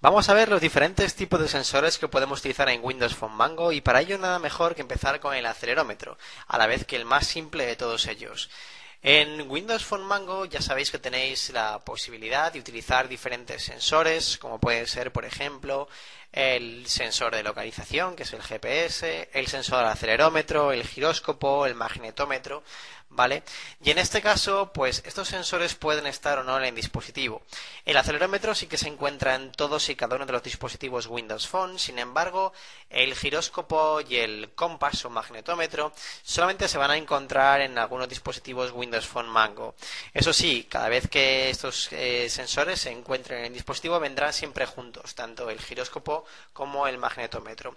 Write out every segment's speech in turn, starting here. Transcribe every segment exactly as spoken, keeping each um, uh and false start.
Vamos a ver los diferentes tipos de sensores que podemos utilizar en Windows Phone Mango y para ello nada mejor que empezar con el acelerómetro, a la vez que el más simple de todos ellos. En Windows Phone Mango ya sabéis que tenéis la posibilidad de utilizar diferentes sensores, como puede ser, por ejemplo, el sensor de localización, que es el G P S, el sensor del acelerómetro, el giróscopo, el magnetómetro, ¿vale? Y en este caso, pues estos sensores pueden estar o no en el dispositivo. El acelerómetro sí que se encuentra en todos y cada uno de los dispositivos Windows Phone, sin embargo, el giróscopo y el compass o magnetómetro solamente se van a encontrar en algunos dispositivos Windows Phone Mango. Eso sí, cada vez que estos eh, sensores se encuentren en el dispositivo vendrán siempre juntos, tanto el giróscopo como el magnetómetro.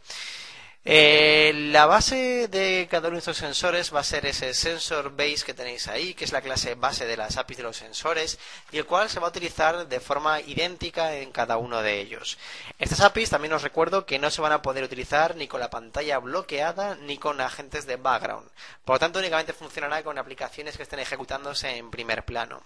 Eh, la base de cada uno de estos sensores va a ser ese sensor base que tenéis ahí, que es la clase base de las A P Is de los sensores, y el cual se va a utilizar de forma idéntica en cada uno de ellos. Estas A P Is también os recuerdo que no se van a poder utilizar ni con la pantalla bloqueada ni con agentes de background. Por lo tanto, únicamente funcionará con aplicaciones que estén ejecutándose en primer plano.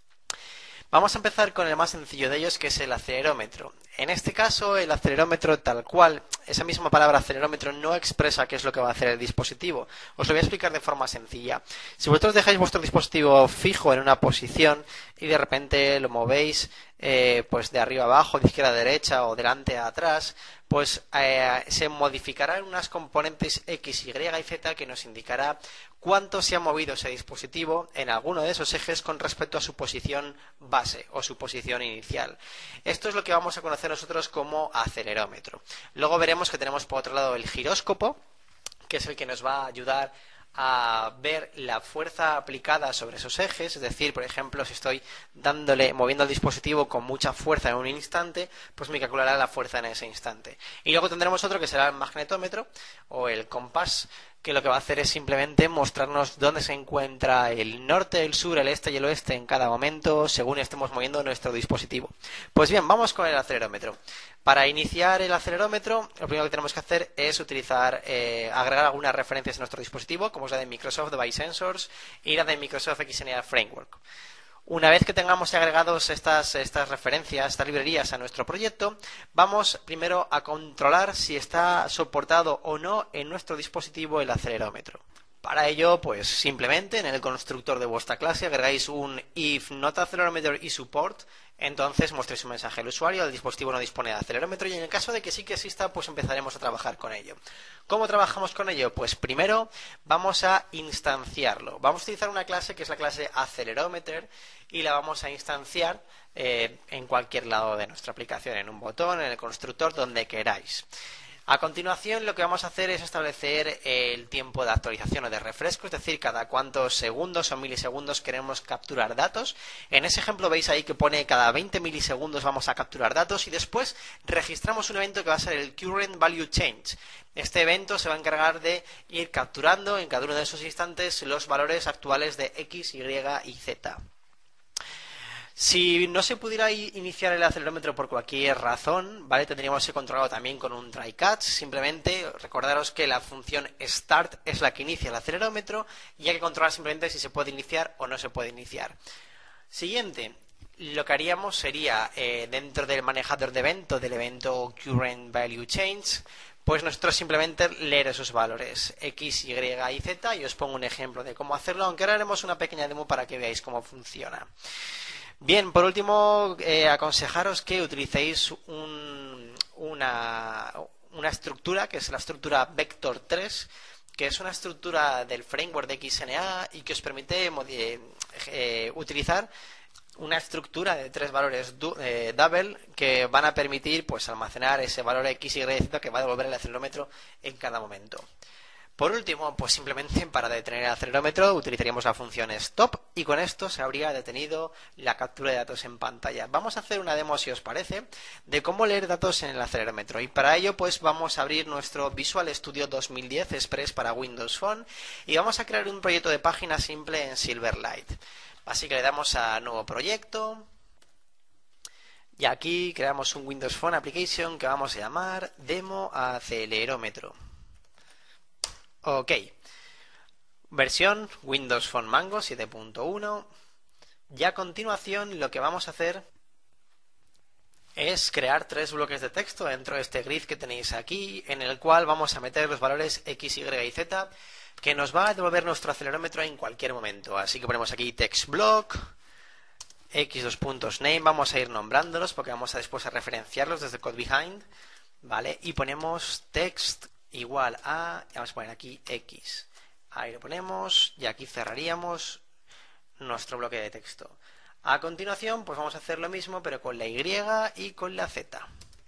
Vamos a empezar con el más sencillo de ellos, que es el acelerómetro. En este caso, el acelerómetro tal cual, esa misma palabra acelerómetro no expresa qué es lo que va a hacer el dispositivo. Os lo voy a explicar de forma sencilla. Si vosotros dejáis vuestro dispositivo fijo en una posición y de repente lo movéis eh, pues de arriba a abajo, de izquierda a derecha o delante a atrás, pues eh, se modificarán unas componentes X, Y y Z que nos indicará cuánto se ha movido ese dispositivo en alguno de esos ejes con respecto a su posición base o su posición inicial. Esto es lo que vamos a conocer nosotros como acelerómetro. Luego veremos que tenemos por otro lado el giróscopo, que es el que nos va a ayudar a ver la fuerza aplicada sobre esos ejes, es decir, por ejemplo, si estoy dándole, moviendo el dispositivo con mucha fuerza en un instante, pues me calculará la fuerza en ese instante. Y luego tendremos otro que será el magnetómetro o el compás, que lo que va a hacer es simplemente mostrarnos dónde se encuentra el norte, el sur, el este y el oeste en cada momento, según estemos moviendo nuestro dispositivo. Pues bien, vamos con el acelerómetro. Para iniciar el acelerómetro, lo primero que tenemos que hacer es utilizar, eh, agregar algunas referencias a nuestro dispositivo, como es la de Microsoft Device Sensors y la de Microsoft X N A Framework. Una vez que tengamos agregados estas, estas referencias, estas librerías a nuestro proyecto, vamos primero a controlar si está soportado o no en nuestro dispositivo el acelerómetro. Para ello, pues simplemente en el constructor de vuestra clase agregáis un if not accelerometer is support, entonces mostréis un mensaje al usuario, el dispositivo no dispone de acelerómetro y en el caso de que sí que exista, pues empezaremos a trabajar con ello. ¿Cómo trabajamos con ello? Pues primero vamos a instanciarlo. Vamos a utilizar una clase que es la clase accelerometer y la vamos a instanciar eh, en cualquier lado de nuestra aplicación, en un botón, en el constructor, donde queráis. A continuación, lo que vamos a hacer es establecer el tiempo de actualización o de refresco, es decir, cada cuántos segundos o milisegundos queremos capturar datos. En ese ejemplo veis ahí que pone cada veinte milisegundos vamos a capturar datos y después registramos un evento que va a ser el Current Value Change. Este evento se va a encargar de ir capturando en cada uno de esos instantes los valores actuales de X, Y y Z. Si no se pudiera iniciar el acelerómetro por cualquier razón, ¿vale? Tendríamos que controlarlo también con un try catch. Simplemente recordaros que la función start es la que inicia el acelerómetro y hay que controlar simplemente si se puede iniciar o no se puede iniciar. Siguiente, lo que haríamos sería eh, dentro del manejador de evento, del evento Current Value Change, pues nosotros simplemente leer esos valores X, Y y Z, y os pongo un ejemplo de cómo hacerlo, aunque ahora haremos una pequeña demo para que veáis cómo funciona. Bien, por último, eh, aconsejaros que utilicéis un, una, una estructura, que es la estructura Vector tres, que es una estructura del framework de X N A y que os permite eh, eh, utilizar una estructura de tres valores eh, double que van a permitir pues almacenar ese valor X, Y y Z que va a devolver el acelerómetro en cada momento. Por último, pues simplemente para detener el acelerómetro utilizaríamos la función stop y con esto se habría detenido la captura de datos en pantalla. Vamos a hacer una demo, si os parece, de cómo leer datos en el acelerómetro y para ello pues vamos a abrir nuestro Visual Studio dos mil diez Express para Windows Phone y vamos a crear un proyecto de página simple en Silverlight. Así que le damos a nuevo proyecto y aquí creamos un Windows Phone Application que vamos a llamar Demo Acelerómetro. Ok, versión Windows Phone Mango siete punto uno y a continuación lo que vamos a hacer es crear tres bloques de texto dentro de este grid que tenéis aquí, en el cual vamos a meter los valores x, y y z, que nos va a devolver nuestro acelerómetro en cualquier momento. Así que ponemos aquí text block, x dos puntos name, vamos a ir nombrándolos porque vamos a después a referenciarlos desde code behind, ¿vale? Y ponemos text igual a, vamos a poner aquí x, ahí lo ponemos y aquí cerraríamos nuestro bloque de texto. A continuación, pues vamos a hacer lo mismo, pero con la Y y con la Z.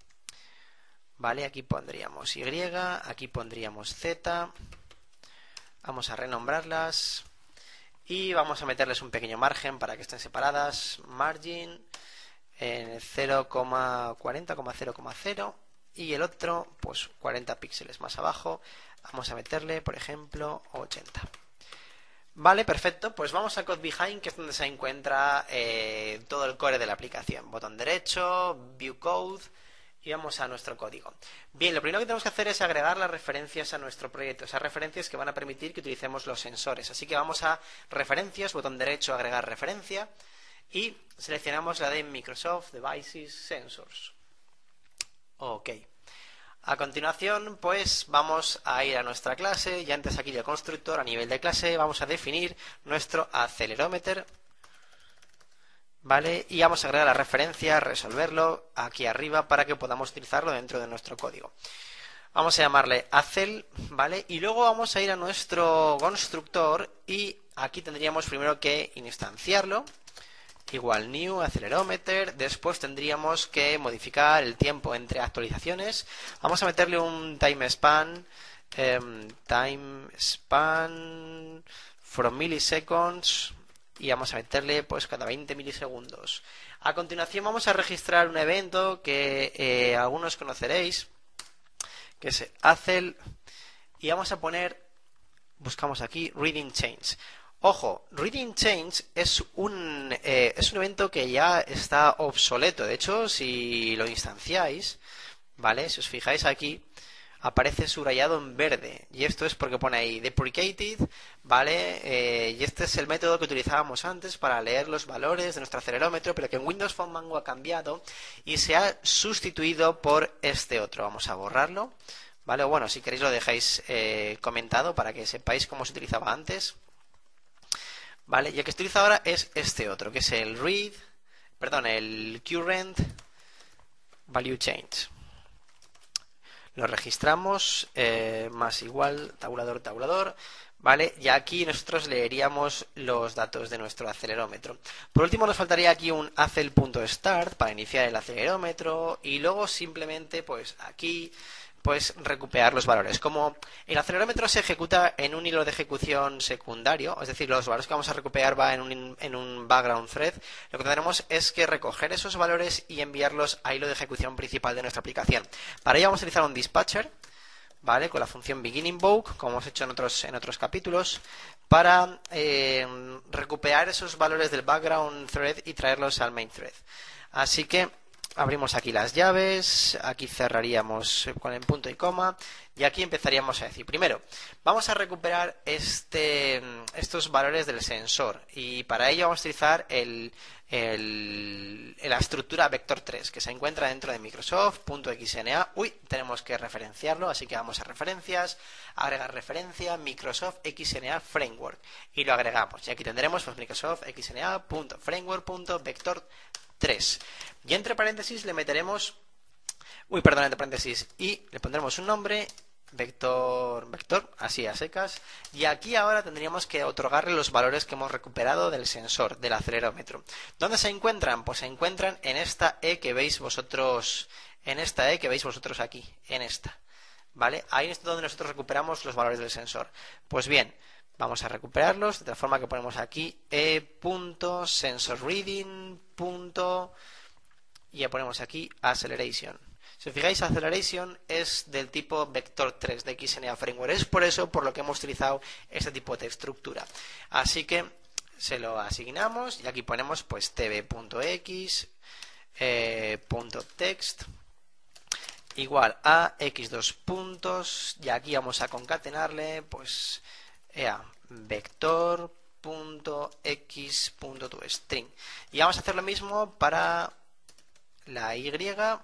Vale, aquí pondríamos Y, aquí pondríamos Z. Vamos a renombrarlas. Y vamos a meterles un pequeño margen para que estén separadas. Margin en cero coma cuarenta coma cero coma cero. Y el otro, pues cuarenta píxeles más abajo. Vamos a meterle, por ejemplo, ochenta. Vale, perfecto, pues vamos a Code Behind, que es donde se encuentra eh, todo el core de la aplicación. Botón derecho, View Code, y vamos a nuestro código. Bien, lo primero que tenemos que hacer es agregar las referencias a nuestro proyecto, esas referencias que van a permitir que utilicemos los sensores. Así que vamos a referencias, botón derecho, agregar referencia, y seleccionamos la de Microsoft Devices Sensors. Ok. A continuación, pues vamos a ir a nuestra clase, y antes aquí del constructor, a nivel de clase, vamos a definir nuestro acelerómetro, ¿vale? Y vamos a agregar la referencia, resolverlo aquí arriba para que podamos utilizarlo dentro de nuestro código. Vamos a llamarle acel, ¿vale? Y luego vamos a ir a nuestro constructor y aquí tendríamos primero que instanciarlo. Igual new, accelerometer, después tendríamos que modificar el tiempo entre actualizaciones. Vamos a meterle un time span, um, time span from milliseconds, y vamos a meterle pues cada veinte milisegundos. A continuación vamos a registrar un evento que eh, algunos conoceréis, que es acel, y vamos a poner, buscamos aquí, reading change. Ojo, Reading Change es un, eh, es un evento que ya está obsoleto. De hecho, si lo instanciáis, ¿vale? Si os fijáis aquí, aparece subrayado en verde. Y esto es porque pone ahí deprecated, ¿vale? Eh, y este es el método que utilizábamos antes para leer los valores de nuestro acelerómetro, pero que en Windows Phone Mango ha cambiado y se ha sustituido por este otro. Vamos a borrarlo, ¿vale? Bueno, si queréis lo dejáis eh, comentado para que sepáis cómo se utilizaba antes. Vale, y el que se utiliza ahora es este otro, que es el read, perdón, el current value change. Lo registramos, eh, más igual, tabulador, tabulador, ¿vale? Y aquí nosotros leeríamos los datos de nuestro acelerómetro. Por último nos faltaría aquí un acel.start para iniciar el acelerómetro y luego simplemente, pues aquí, pues recuperar los valores. Como el acelerómetro se ejecuta en un hilo de ejecución secundario, es decir, los valores que vamos a recuperar va en un, en un background thread, lo que tendremos es que recoger esos valores y enviarlos al hilo de ejecución principal de nuestra aplicación. Para ello vamos a utilizar un dispatcher, ¿vale? Con la función beginInvoke, como hemos hecho en otros, en otros capítulos, para eh, recuperar esos valores del background thread y traerlos al main thread. Así que abrimos aquí las llaves, aquí cerraríamos con el punto y coma y aquí empezaríamos a decir, primero, vamos a recuperar este, estos valores del sensor y para ello vamos a utilizar el, el, la estructura vector tres que se encuentra dentro de Microsoft.xna. Uy, tenemos que referenciarlo, así que vamos a referencias, agregar referencia, Microsoft X N A Framework y lo agregamos y aquí tendremos pues, Microsoft xna.framework.vector tres. Y entre paréntesis le meteremos, uy, perdón, entre paréntesis, y le pondremos un nombre, vector, vector, así a secas, y aquí ahora tendríamos que otorgarle los valores que hemos recuperado del sensor, del acelerómetro. ¿Dónde se encuentran? Pues se encuentran en esta E que veis vosotros, en esta E que veis vosotros aquí, en esta, ¿vale? Ahí es donde nosotros recuperamos los valores del sensor. Pues bien, vamos a recuperarlos de tal forma que ponemos aquí e.sensorreading. Y ya ponemos aquí acceleration. Si os fijáis, acceleration es del tipo vector tres de X N A Framework. Es por eso por lo que hemos utilizado este tipo de estructura. Así que se lo asignamos y aquí ponemos pues tv.x eh, punto text igual a x dos puntos y aquí vamos a concatenarle pues ea vector.x.toString y vamos a hacer lo mismo para la Y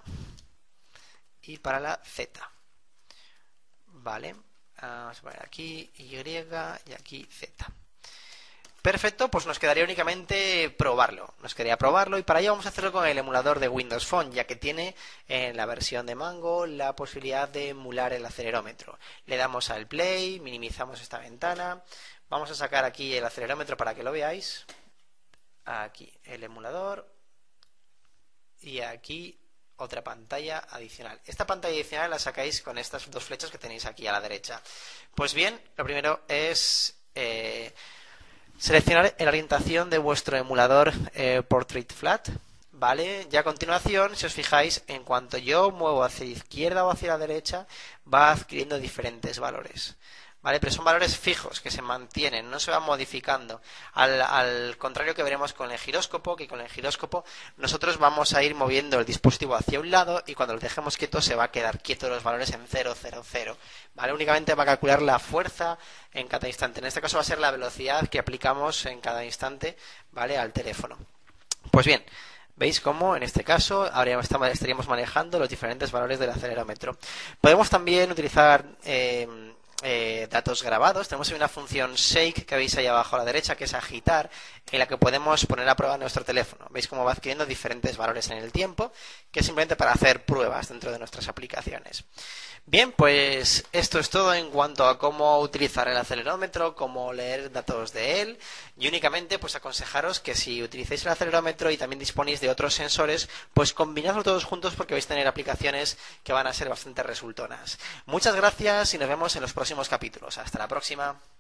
y para la Z. Vale, vamos a poner aquí Y y aquí Z. Perfecto, pues nos quedaría únicamente probarlo. Nos quedaría probarlo y para ello vamos a hacerlo con el emulador de Windows Phone, ya que tiene en la versión de Mango la posibilidad de emular el acelerómetro. Le damos al play, minimizamos esta ventana. Vamos a sacar aquí el acelerómetro para que lo veáis. Aquí el emulador y aquí otra pantalla adicional. Esta pantalla adicional la sacáis con estas dos flechas que tenéis aquí a la derecha. Pues bien, lo primero es eh, seleccionar la orientación de vuestro emulador eh, Portrait Flat, ¿vale? Ya a continuación, si os fijáis, en cuanto yo muevo hacia la izquierda o hacia la derecha, va adquiriendo diferentes valores, ¿vale? Pero son valores fijos que se mantienen, no se van modificando. Al, al contrario que veremos con el giróscopo, que con el giróscopo nosotros vamos a ir moviendo el dispositivo hacia un lado y cuando lo dejemos quieto se va a quedar quieto los valores en cero, cero, cero, ¿vale? Únicamente va a calcular la fuerza en cada instante. En este caso va a ser la velocidad que aplicamos en cada instante, ¿vale? Al teléfono. Pues bien, ¿veis cómo en este caso estaríamos manejando los diferentes valores del acelerómetro? Podemos también utilizar eh, Eh, datos grabados. Tenemos una función shake que veis ahí abajo a la derecha, que es agitar, en la que podemos poner a prueba nuestro teléfono. Veis cómo va adquiriendo diferentes valores en el tiempo, que es simplemente para hacer pruebas dentro de nuestras aplicaciones. Bien, pues esto es todo en cuanto a cómo utilizar el acelerómetro, cómo leer datos de él, y únicamente pues aconsejaros que si utilizáis el acelerómetro y también disponéis de otros sensores, pues combinadlo todos juntos porque vais a tener aplicaciones que van a ser bastante resultonas. Muchas gracias y nos vemos en los próximos capítulos. Hasta la próxima.